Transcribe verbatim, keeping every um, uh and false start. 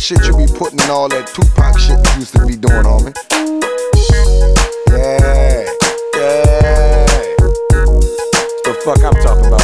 shit you be putting in all that Tupac shit you used to be doing, homie. Yeah, yeah. What the fuck I'm talking about?